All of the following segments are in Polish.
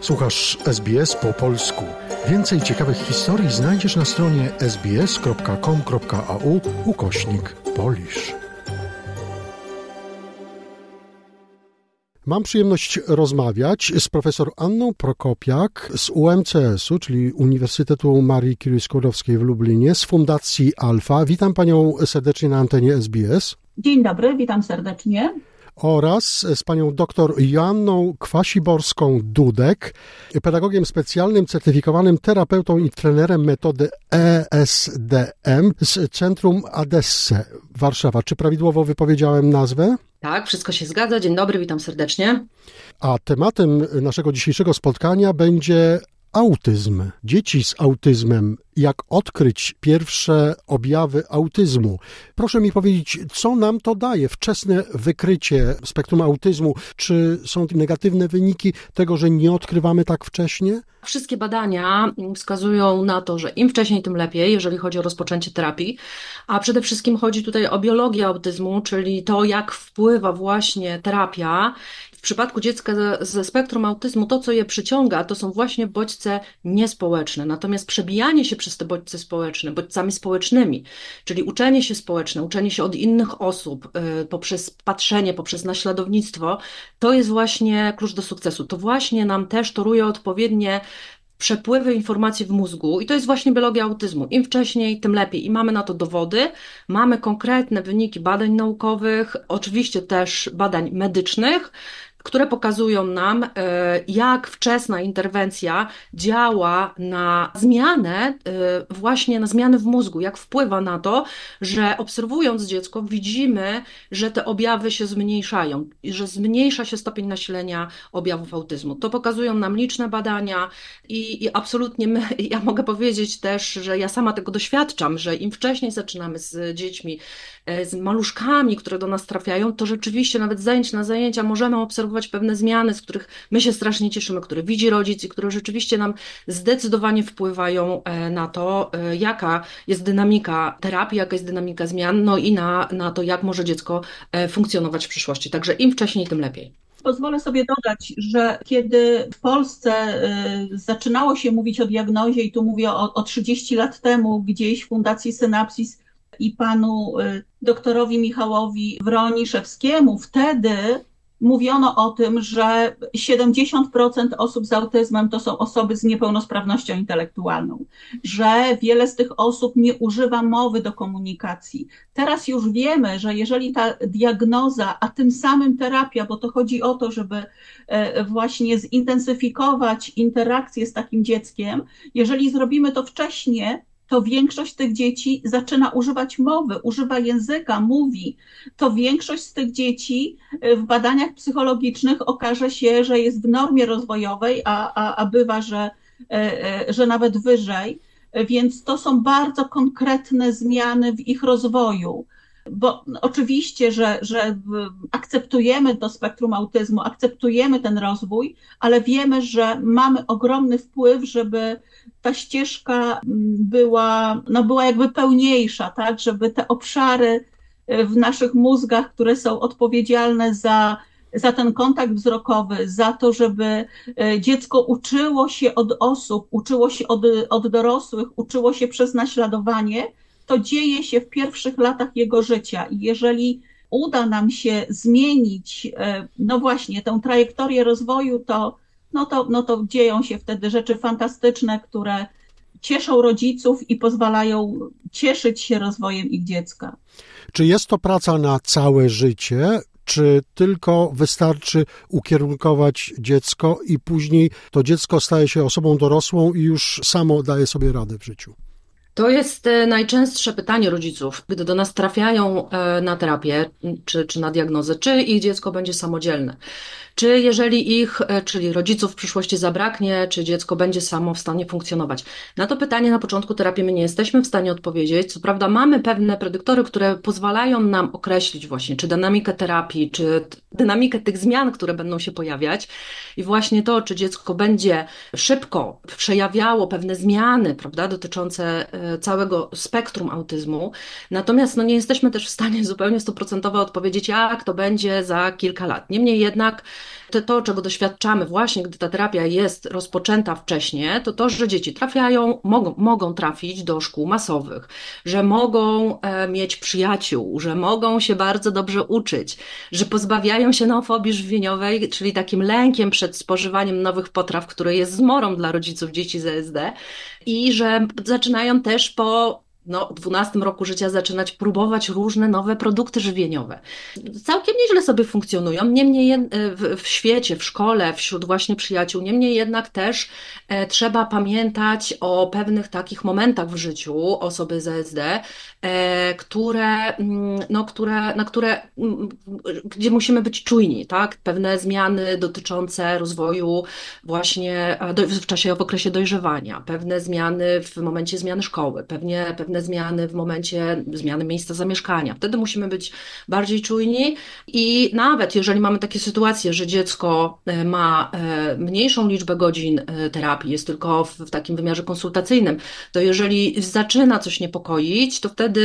Słuchasz SBS po polsku. Więcej ciekawych historii znajdziesz na stronie sbs.com.au/Polish. Mam przyjemność rozmawiać z profesor Anną Prokopiak z UMCS-u, czyli Uniwersytetu Marii Curie-Skłodowskiej w Lublinie, z Fundacji Alfa. Witam panią serdecznie na antenie SBS. Dzień dobry, witam serdecznie. Oraz z panią dr Joanną Kwasiborską-Dudek, pedagogiem specjalnym, certyfikowanym terapeutą i trenerem metody ESDM z Centrum Adesse, Warszawa. Czy prawidłowo wypowiedziałem nazwę? Tak, wszystko się zgadza. Dzień dobry, witam serdecznie. A tematem naszego dzisiejszego spotkania będzie autyzm. Dzieci z autyzmem. Jak odkryć pierwsze objawy autyzmu? Proszę mi powiedzieć, co nam to daje? Wczesne wykrycie spektrum autyzmu. Czy są negatywne wyniki tego, że nie odkrywamy tak wcześnie? Wszystkie badania wskazują na to, że im wcześniej, tym lepiej, jeżeli chodzi o rozpoczęcie terapii. A przede wszystkim chodzi tutaj o biologię autyzmu, czyli to, jak wpływa właśnie terapia. W przypadku dziecka ze spektrum autyzmu to, co je przyciąga, to są właśnie bodźce niespołeczne. Natomiast przebijanie się przez te bodźce społeczne, bodźcami społecznymi, czyli uczenie się społeczne, uczenie się od innych osób, poprzez patrzenie, poprzez naśladownictwo, to jest właśnie klucz do sukcesu. To właśnie nam też toruje odpowiednie przepływy informacji w mózgu i to jest właśnie biologia autyzmu. Im wcześniej, tym lepiej. I mamy na to dowody, mamy konkretne wyniki badań naukowych, oczywiście też badań medycznych, które pokazują nam, jak wczesna interwencja działa na zmianę, właśnie na zmiany w mózgu, jak wpływa na to, że obserwując dziecko widzimy, że te objawy się zmniejszają i że zmniejsza się stopień nasilenia objawów autyzmu. To pokazują nam liczne badania i absolutnie ja mogę powiedzieć też, że ja sama tego doświadczam, że im wcześniej zaczynamy z dziećmi, z maluszkami, które do nas trafiają, to rzeczywiście nawet z zajęć na zajęcia możemy obserwować pewne zmiany, z których my się strasznie cieszymy, które widzi rodzic i które rzeczywiście nam zdecydowanie wpływają na to, jaka jest dynamika terapii, jaka jest dynamika zmian, no i na to, jak może dziecko funkcjonować w przyszłości. Także im wcześniej, tym lepiej. Pozwolę sobie dodać, że kiedy w Polsce zaczynało się mówić o diagnozie, i tu mówię o 30 lat temu, gdzieś w Fundacji Synapsis i panu doktorowi Michałowi Wroniszewskiemu, wtedy mówiono o tym, że 70% osób z autyzmem to są osoby z niepełnosprawnością intelektualną, że wiele z tych osób nie używa mowy do komunikacji. Teraz już wiemy, że jeżeli ta diagnoza, a tym samym terapia, bo to chodzi o to, żeby właśnie zintensyfikować interakcję z takim dzieckiem, jeżeli zrobimy to wcześniej, to większość tych dzieci zaczyna używać mowy, używa języka, mówi. To większość z tych dzieci w badaniach psychologicznych okaże się, że jest w normie rozwojowej, a bywa, że nawet wyżej. Więc to są bardzo konkretne zmiany w ich rozwoju. Bo oczywiście, że akceptujemy to spektrum autyzmu, akceptujemy ten rozwój, ale wiemy, że mamy ogromny wpływ, żeby ta ścieżka była jakby pełniejsza, tak, żeby te obszary w naszych mózgach, które są odpowiedzialne za ten kontakt wzrokowy, za to, żeby dziecko uczyło się od osób, uczyło się od dorosłych, uczyło się przez naśladowanie, to dzieje się w pierwszych latach jego życia. I jeżeli uda nam się zmienić, no właśnie, tę trajektorię rozwoju, to dzieją się wtedy rzeczy fantastyczne, które cieszą rodziców i pozwalają cieszyć się rozwojem ich dziecka. Czy jest to praca na całe życie, czy tylko wystarczy ukierunkować dziecko i później to dziecko staje się osobą dorosłą i już samo daje sobie radę w życiu? To jest najczęstsze pytanie rodziców, gdy do nas trafiają na terapię czy na diagnozę, czy ich dziecko będzie samodzielne. Czy jeżeli czyli rodziców w przyszłości zabraknie, czy dziecko będzie samo w stanie funkcjonować? Na to pytanie na początku terapii my nie jesteśmy w stanie odpowiedzieć. Co prawda mamy pewne predyktory, które pozwalają nam określić właśnie, czy dynamikę terapii, czy dynamikę tych zmian, które będą się pojawiać i właśnie to, czy dziecko będzie szybko przejawiało pewne zmiany, prawda, dotyczące całego spektrum autyzmu. Natomiast nie jesteśmy też w stanie zupełnie 100% odpowiedzieć, jak to będzie za kilka lat. Niemniej jednak To, czego doświadczamy właśnie, gdy ta terapia jest rozpoczęta wcześniej, to, że dzieci trafiają, mogą trafić do szkół masowych, że mogą mieć przyjaciół, że mogą się bardzo dobrze uczyć, że pozbawiają się neofobii żywieniowej, czyli takim lękiem przed spożywaniem nowych potraw, które jest zmorą dla rodziców dzieci z ASD i że zaczynają też po 12 roku życia zaczynać próbować różne nowe produkty żywieniowe. Całkiem nieźle sobie funkcjonują, niemniej w świecie, w szkole, wśród właśnie przyjaciół, niemniej jednak też trzeba pamiętać o pewnych takich momentach w życiu osoby z ASD, gdzie musimy być czujni, tak? Pewne zmiany dotyczące rozwoju właśnie w okresie dojrzewania, pewne zmiany w momencie zmiany szkoły, pewne zmiany w momencie zmiany miejsca zamieszkania. Wtedy musimy być bardziej czujni i nawet jeżeli mamy takie sytuacje, że dziecko ma mniejszą liczbę godzin terapii, jest tylko w takim wymiarze konsultacyjnym, to jeżeli zaczyna coś niepokoić,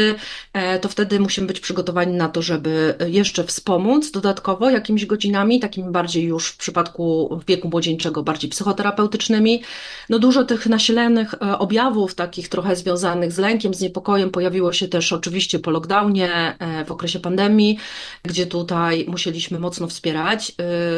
to wtedy musimy być przygotowani na to, żeby jeszcze wspomóc dodatkowo jakimiś godzinami, takimi bardziej już w przypadku wieku młodzieńczego, bardziej psychoterapeutycznymi. Dużo tych nasilennych objawów, takich trochę związanych z lękiem, z niepokojem pojawiło się też oczywiście po lockdownie, w okresie pandemii, gdzie tutaj musieliśmy mocno wspierać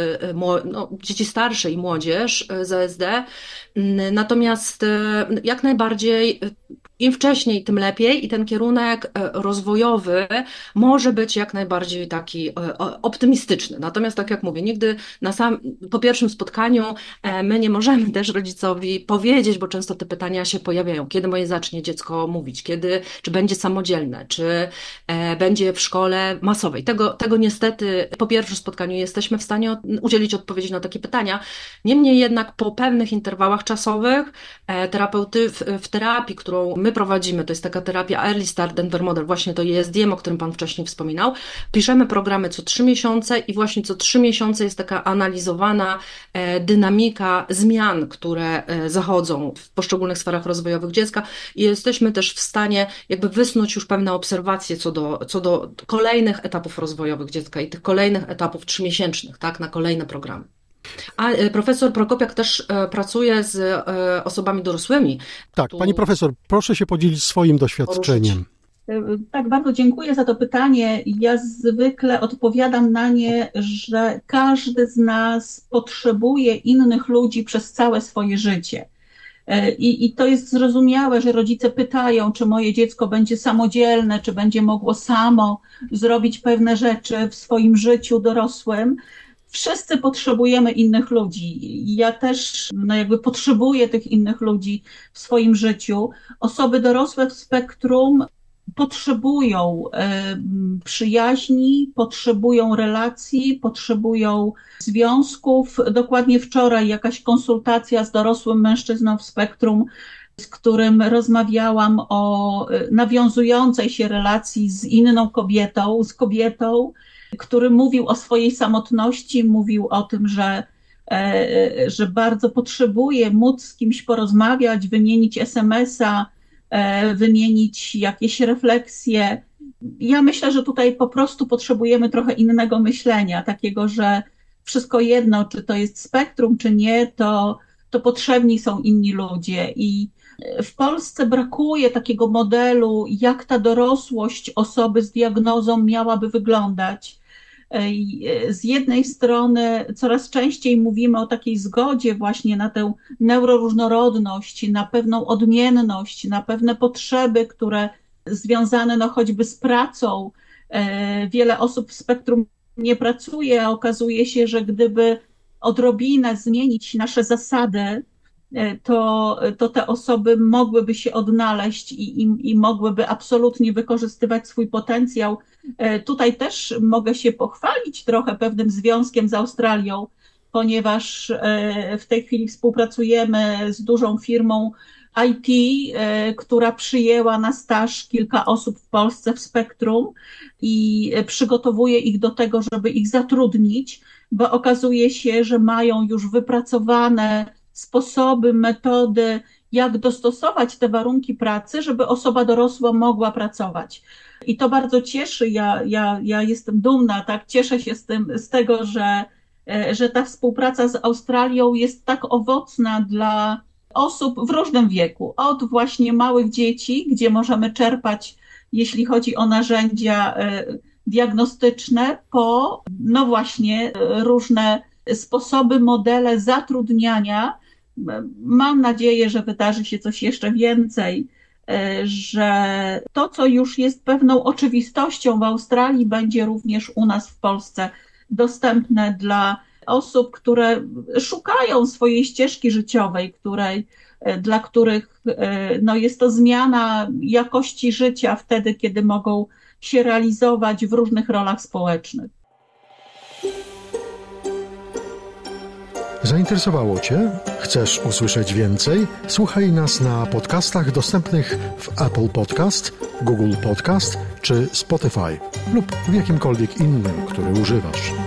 dzieci starsze i młodzież z ASD. Natomiast jak najbardziej im wcześniej, tym lepiej i ten kierunek rozwojowy może być jak najbardziej taki optymistyczny. Natomiast tak jak mówię, nigdy po pierwszym spotkaniu my nie możemy też rodzicowi powiedzieć, bo często te pytania się pojawiają, kiedy moje zacznie dziecko mówić, czy będzie samodzielne, czy będzie w szkole masowej. Tego niestety po pierwszym spotkaniu nie jesteśmy w stanie udzielić odpowiedzi na takie pytania. Niemniej jednak po pewnych interwałach czasowych terapeuty w terapii, którą my prowadzimy, to jest taka terapia Early Start Denver Model, właśnie to ESDM, o którym Pan wcześniej wspominał. Piszemy programy co 3 miesiące i właśnie co 3 miesiące jest taka analizowana dynamika zmian, które zachodzą w poszczególnych sferach rozwojowych dziecka i jesteśmy też w stanie jakby wysnuć już pewne obserwacje co do kolejnych etapów rozwojowych dziecka i tych kolejnych etapów 3-miesięcznych, tak, na kolejne programy. A profesor Prokopiak też pracuje z osobami dorosłymi. Tak, pani profesor, proszę się podzielić swoim doświadczeniem. Tak, bardzo dziękuję za to pytanie. Ja zwykle odpowiadam na nie, że każdy z nas potrzebuje innych ludzi przez całe swoje życie. I to jest zrozumiałe, że rodzice pytają, czy moje dziecko będzie samodzielne, czy będzie mogło samo zrobić pewne rzeczy w swoim życiu dorosłym. Wszyscy potrzebujemy innych ludzi. Ja też jakby potrzebuję tych innych ludzi w swoim życiu. Osoby dorosłe w spektrum potrzebują przyjaźni, potrzebują relacji, potrzebują związków. Dokładnie wczoraj jakaś konsultacja z dorosłym mężczyzną w spektrum, z którym rozmawiałam o nawiązującej się relacji z inną kobietą, który mówił o swojej samotności, mówił o tym, że bardzo potrzebuje móc z kimś porozmawiać, wymienić SMS-a, wymienić jakieś refleksje. Ja myślę, że tutaj po prostu potrzebujemy trochę innego myślenia, takiego, że wszystko jedno, czy to jest spektrum, czy nie, to potrzebni są inni ludzie. I w Polsce brakuje takiego modelu, jak ta dorosłość osoby z diagnozą miałaby wyglądać. Z jednej strony coraz częściej mówimy o takiej zgodzie właśnie na tę neuroróżnorodność, na pewną odmienność, na pewne potrzeby, które związane choćby z pracą. Wiele osób w spektrum nie pracuje, a okazuje się, że gdyby odrobinę zmienić nasze zasady, to te osoby mogłyby się odnaleźć i mogłyby absolutnie wykorzystywać swój potencjał. Tutaj też mogę się pochwalić trochę pewnym związkiem z Australią, ponieważ w tej chwili współpracujemy z dużą firmą IT, która przyjęła na staż kilka osób w Polsce w spektrum i przygotowuje ich do tego, żeby ich zatrudnić, bo okazuje się, że mają już wypracowane sposoby, metody, jak dostosować te warunki pracy, żeby osoba dorosła mogła pracować. I to bardzo cieszy. Ja jestem dumna, tak, cieszę się z tego, że ta współpraca z Australią jest tak owocna dla osób w różnym wieku. Od właśnie małych dzieci, gdzie możemy czerpać, jeśli chodzi o narzędzia diagnostyczne, po no właśnie różne sposoby, modele zatrudniania. Mam nadzieję, że wydarzy się coś jeszcze więcej, że to, co już jest pewną oczywistością w Australii, będzie również u nas w Polsce dostępne dla osób, które szukają swojej ścieżki życiowej, dla których no, jest to zmiana jakości życia wtedy, kiedy mogą się realizować w różnych rolach społecznych. Zainteresowało Cię? Chcesz usłyszeć więcej? Słuchaj nas na podcastach dostępnych w Apple Podcast, Google Podcast czy Spotify lub w jakimkolwiek innym, który używasz.